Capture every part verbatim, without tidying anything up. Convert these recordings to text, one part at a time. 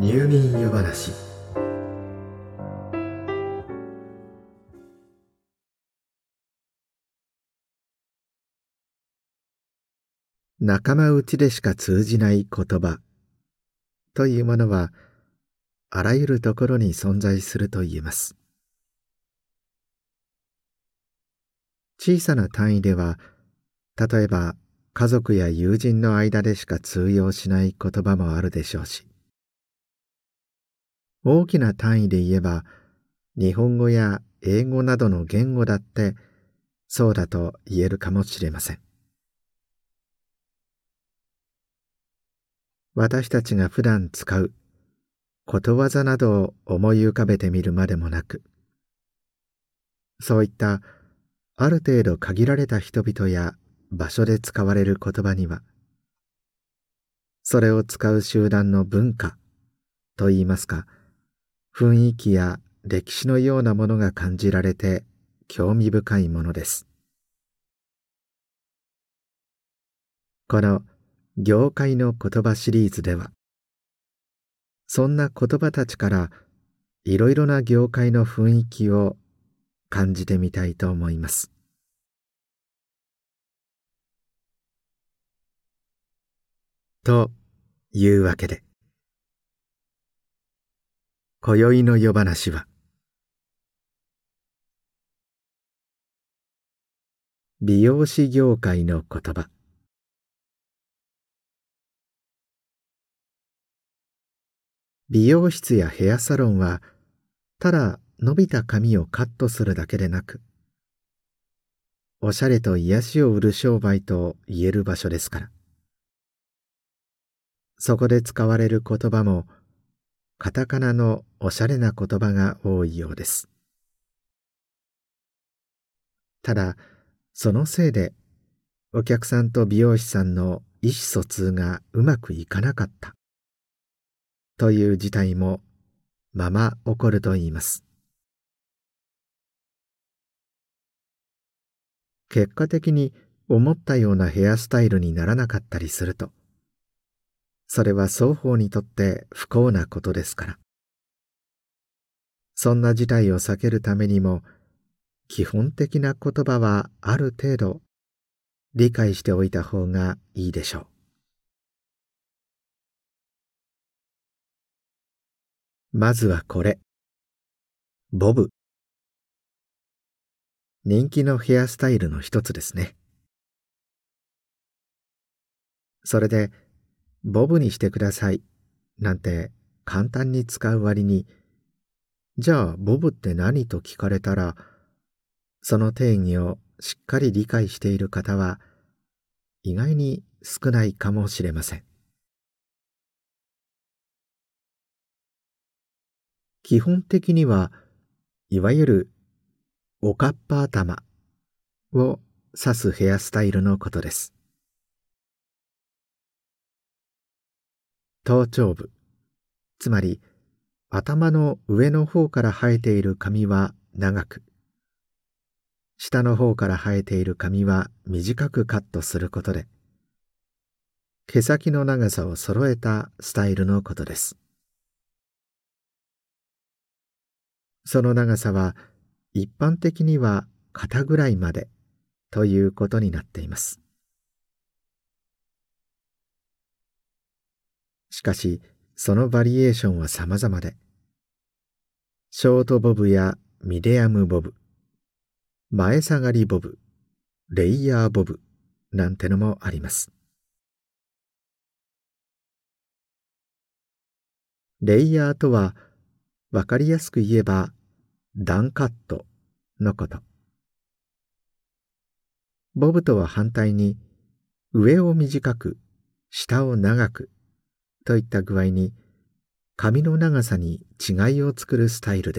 入眠夜話。仲間内でしか通じない言葉というものはあらゆるところに存在すると言えます。小さな単位では、例えば家族や友人の間でしか通用しない言葉もあるでしょうし、大きな単位で言えば日本語や英語などの言語だってそうだと言えるかもしれません。私たちが普段使うことわざなどを思い浮かべてみるまでもなく、そういったある程度限られた人々や場所で使われる言葉には、それを使う集団の文化といいますか、雰囲気や歴史のようなものが感じられて興味深いものです。この業界の言葉シリーズでは、そんな言葉たちからいろいろな業界の雰囲気を感じてみたいと思います。というわけで、今宵の夜話は、美容師業界の言葉。美容室やヘアサロンは、ただ伸びた髪をカットするだけでなく、おしゃれと癒しを売る商売と言える場所ですから。そこで使われる言葉も、カタカナのおしゃれな言葉が多いようです。ただ、そのせいで、お客さんと美容師さんの意思疎通がうまくいかなかったという事態もまま起こるといいます。結果的に思ったようなヘアスタイルにならなかったりすると、それは双方にとって不幸なことですから。そんな事態を避けるためにも、基本的な言葉はある程度理解しておいた方がいいでしょう。まずはこれ、ボブ。人気のヘアスタイルの一つですね。それで、ボブにしてくださいなんて簡単に使う割に、じゃあボブって何と聞かれたら、その定義をしっかり理解している方は意外に少ないかもしれません。基本的にはいわゆるおかっぱ頭を指すヘアスタイルのことです。頭頂部、つまり頭の上の方から生えている髪は長く、下の方から生えている髪は短くカットすることで、毛先の長さを揃えたスタイルのことです。その長さは一般的には肩ぐらいまでということになっています。しかし、そのバリエーションは様々で、ショートボブやミディアムボブ、前下がりボブ、レイヤーボブなんてのもあります。レイヤーとは、わかりやすく言えば段カットのこと。ボブとは反対に、上を短く、下を長くといった具合に、髪の長さに違いを作るスタイルです。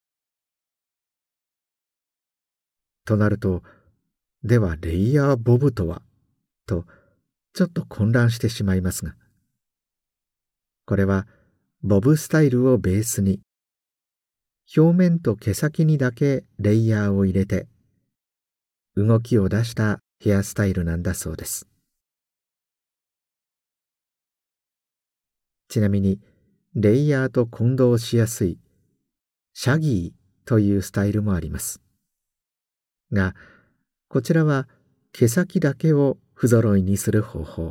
となると、ではレイヤーボブとはとちょっと混乱してしまいますが、これはボブスタイルをベースに、表面と毛先にだけレイヤーを入れて動きを出したヘアスタイルなんだそうです。ちなみにレイヤーと混同しやすいシャギーというスタイルもあります。が、こちらは毛先だけを不揃いにする方法。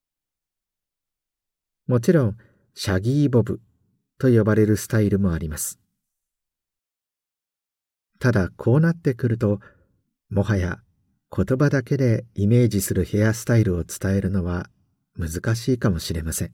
もちろん、シャギーボブと呼ばれるスタイルもあります。ただ、こうなってくると、もはや言葉だけでイメージするヘアスタイルを伝えるのは難しいかもしれません。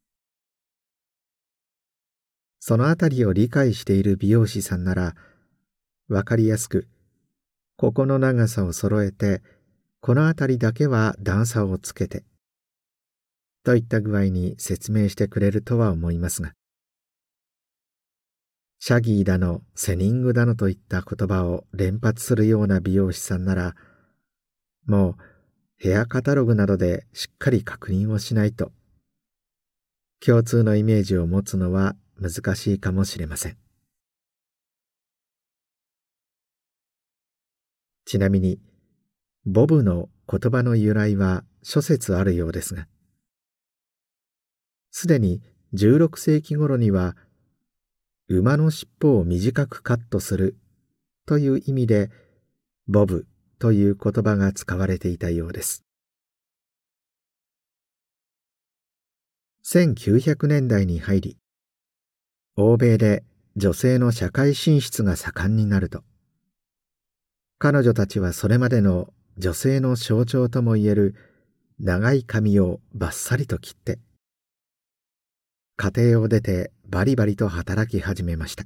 そのあたりを理解している美容師さんなら、わかりやすく、ここの長さを揃えて、このあたりだけは段差をつけて、といった具合に説明してくれるとは思いますが、シャギーだの、セニングだのといった言葉を連発するような美容師さんなら、もうヘアカタログなどでしっかり確認をしないと、共通のイメージを持つのは難しいかもしれません。ちなみに、ボブの言葉の由来は諸説あるようですが、すでにじゅうろくせいき頃には、馬の尻尾を短くカットするという意味で、ボブという言葉が使われていたようです。せんきゅうひゃくねんだいに入り、欧米で女性の社会進出が盛んになると、彼女たちはそれまでの女性の象徴ともいえる長い髪をバッサリと切って、家庭を出てバリバリと働き始めました。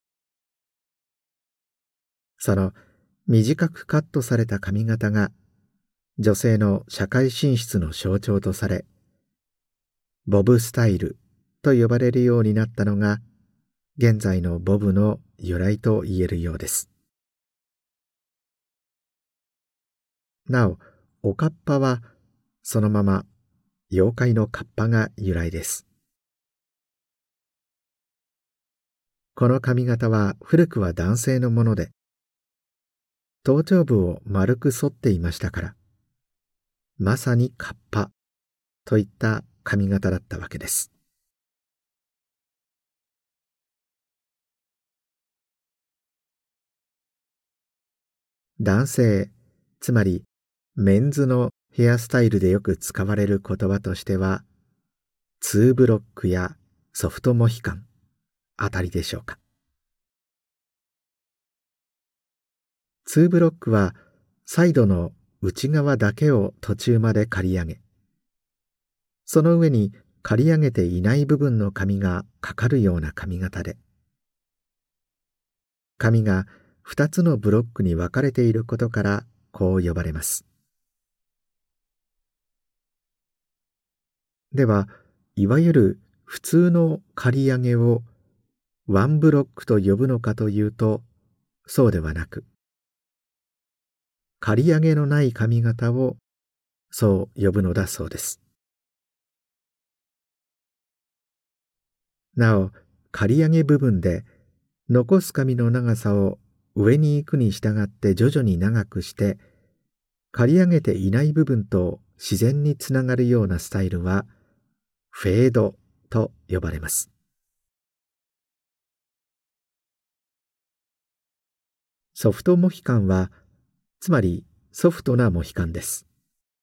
その短くカットされた髪型が女性の社会進出の象徴とされ、ボブスタイルと呼ばれるようになったのが現在のボブの由来と言えるようです。なお、おかっぱはそのまま妖怪のカッパが由来です。この髪型は古くは男性のもので、頭頂部を丸く反っていましたから、まさにカッパといった髪型だったわけです。男性、つまりメンズのヘアスタイルでよく使われる言葉としては、ツーブロックやソフトモヒカンあたりでしょうか。ツーブロックはサイドの内側だけを途中まで刈り上げ、その上に刈り上げていない部分の髪がかかるような髪型で、髪がふたつのブロックに分かれていることからこう呼ばれます。では、いわゆる普通の刈り上げをワンブロックと呼ぶのかというと、そうではなく、刈り上げのない髪型をそう呼ぶのだそうです。なお、刈り上げ部分で残す髪の長さを上に行くに従って徐々に長くして、刈り上げていない部分と自然につながるようなスタイルはフェードと呼ばれます。ソフトモヒカンは、つまりソフトなモヒカンです。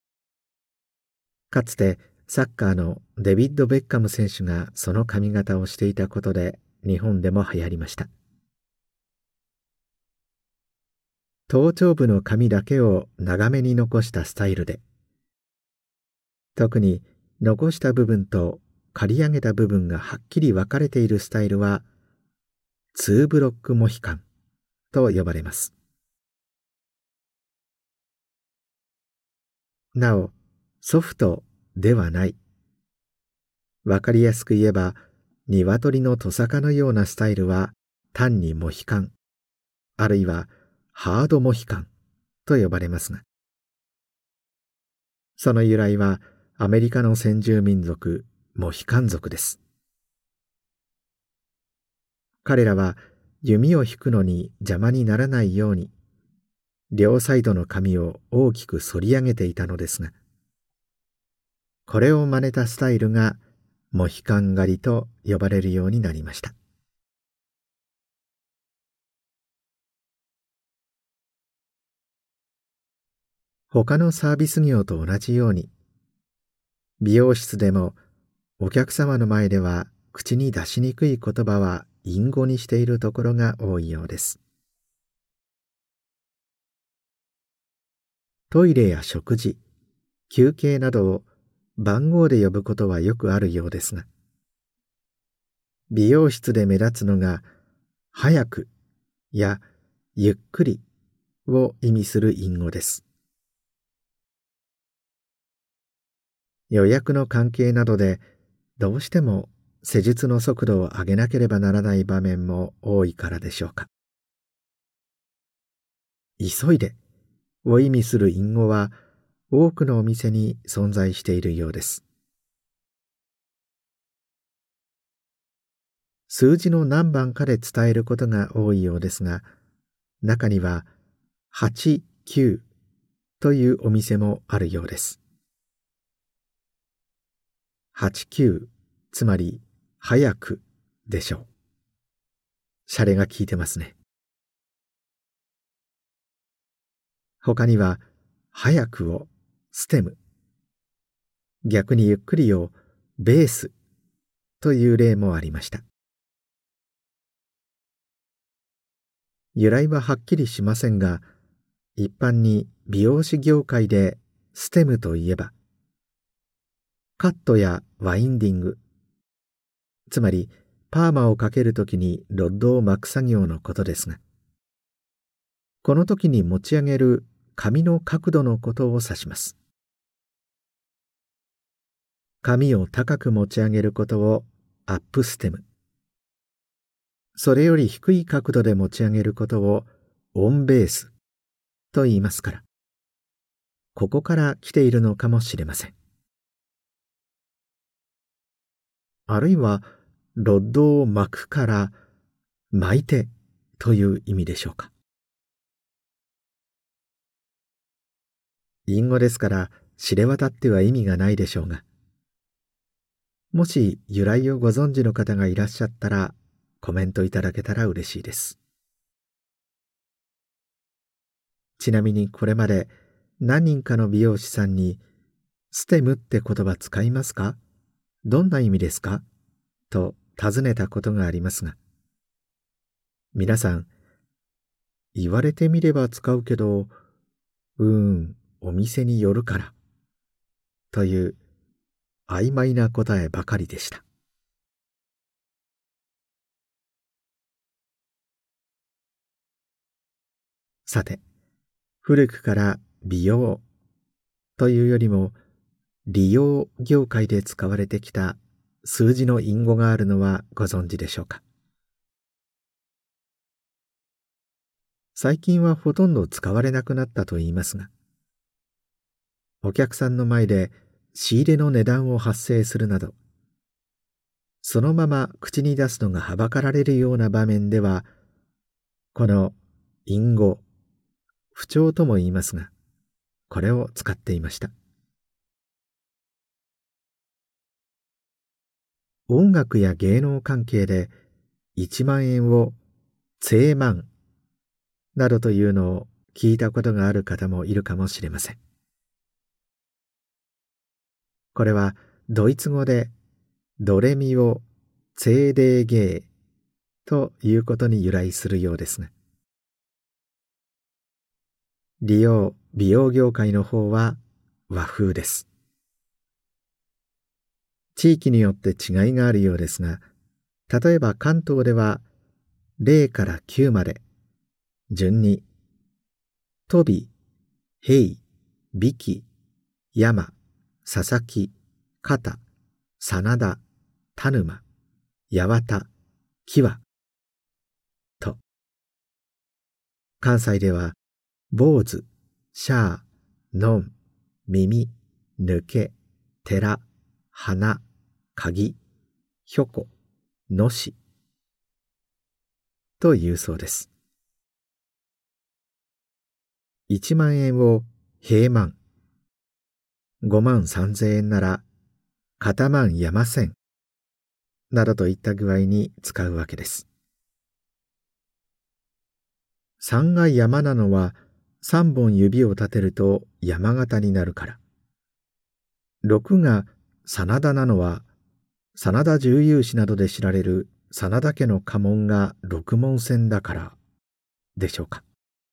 かつてサッカーのデビッド・ベッカム選手がその髪型をしていたことで日本でも流行りました。頭頂部の髪だけを長めに残したスタイルで、特に残した部分と刈り上げた部分がはっきり分かれているスタイルはツーブロックモヒカンと呼ばれます。なお、ソフトではない。わかりやすく言えば、鶏のトサカのようなスタイルは単にモヒカン、あるいはハードモヒカンと呼ばれますが、その由来はアメリカの先住民族モヒカン族です。彼らは弓を引くのに邪魔にならないように、両サイドの髪を大きく反り上げていたのですが、これを真似たスタイルがモヒカン狩りと呼ばれるようになりました。他のサービス業と同じように、美容室でもお客様の前では口に出しにくい言葉は隠語にしているところが多いようです。トイレや食事、休憩などを番号で呼ぶことはよくあるようですが、美容室で目立つのが早くやゆっくりを意味する隠語です。予約の関係などでどうしても施術の速度を上げなければならない場面も多いからでしょうか。急いでを意味する隠語は多くのお店に存在しているようです。数字の何番かで伝えることが多いようですが、中にははち、きゅうというお店もあるようです。はちきゅう、つまり早くでしょう。シャレが効いてますね。他には早くをステム、逆にゆっくりをベースという例もありました。由来ははっきりしませんが、一般に美容師業界でステムといえば、カットやワインディング、つまりパーマをかけるときにロッドを巻く作業のことですが、この時に持ち上げる髪の角度のことを指します。髪を高く持ち上げることをアップステム、それより低い角度で持ち上げることをオンベースと言いますから、ここから来ているのかもしれません。あるいはロッドを巻くから巻いてという意味でしょうか。隠語ですから知れ渡っては意味がないでしょうが、もし由来をご存知の方がいらっしゃったらコメントいただけたら嬉しいです。ちなみにこれまで何人かの美容師さんにステムって言葉使いますか？どんな意味ですか？と尋ねたことがありますが、皆さん、言われてみれば使うけど、うーん、お店によるから、という曖昧な答えばかりでした。さて、古くから美容というよりも利用業界で使われてきた数字の隠語があるのはご存知でしょうか。最近はほとんど使われなくなったといいますが、お客さんの前で仕入れの値段を発生するなど、そのまま口に出すのがはばかられるような場面では、この隠語、不調とも言いますが、これを使っていました。音楽や芸能関係でいちまん円を千万などというのを聞いたことがある方もいるかもしれません。これはドイツ語でドレミをツェーデーゲーということに由来するようですが、利用美容業界の方は和風です。地域によって違いがあるようですが、例えば関東ではゼロからきゅうまで順にトビ、ヘイ、ビキ、ヤマ、ササキ、カタ、サナダ、タヌマ、ヤワタ、キワと、関西では坊主、シャー、ノン、耳、抜け、寺、花、鍵、ひょこ、のしというそうです。いちまん円を平万、ごまんさんぜんえんなら、かたまんやませんなどといった具合に使うわけです。さんが山なのはさんぼん指を立てると山形になるから。ろくが真田なのは真田重勇士などで知られる真田家の家紋が六文銭だからでしょうか。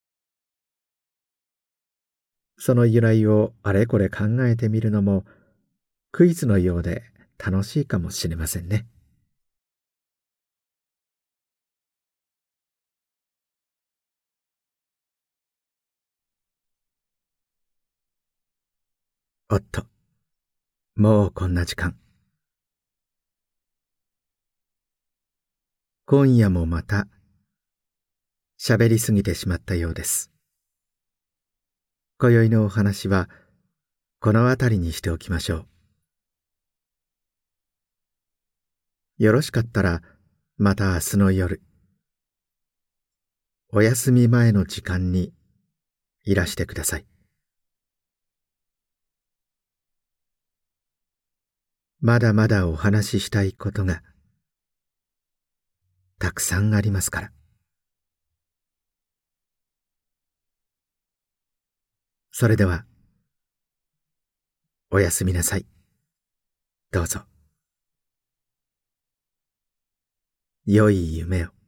その由来をあれこれ考えてみるのもクイズのようで楽しいかもしれませんね。おっと、もうこんな時間。今夜もまた喋りすぎてしまったようです。今宵のお話はこの辺りにしておきましょう。よろしかったらまた明日の夜、お休み前の時間にいらしてください。まだまだお話ししたいことがたくさんありますから。それではおやすみなさい。どうぞ。良い夢を。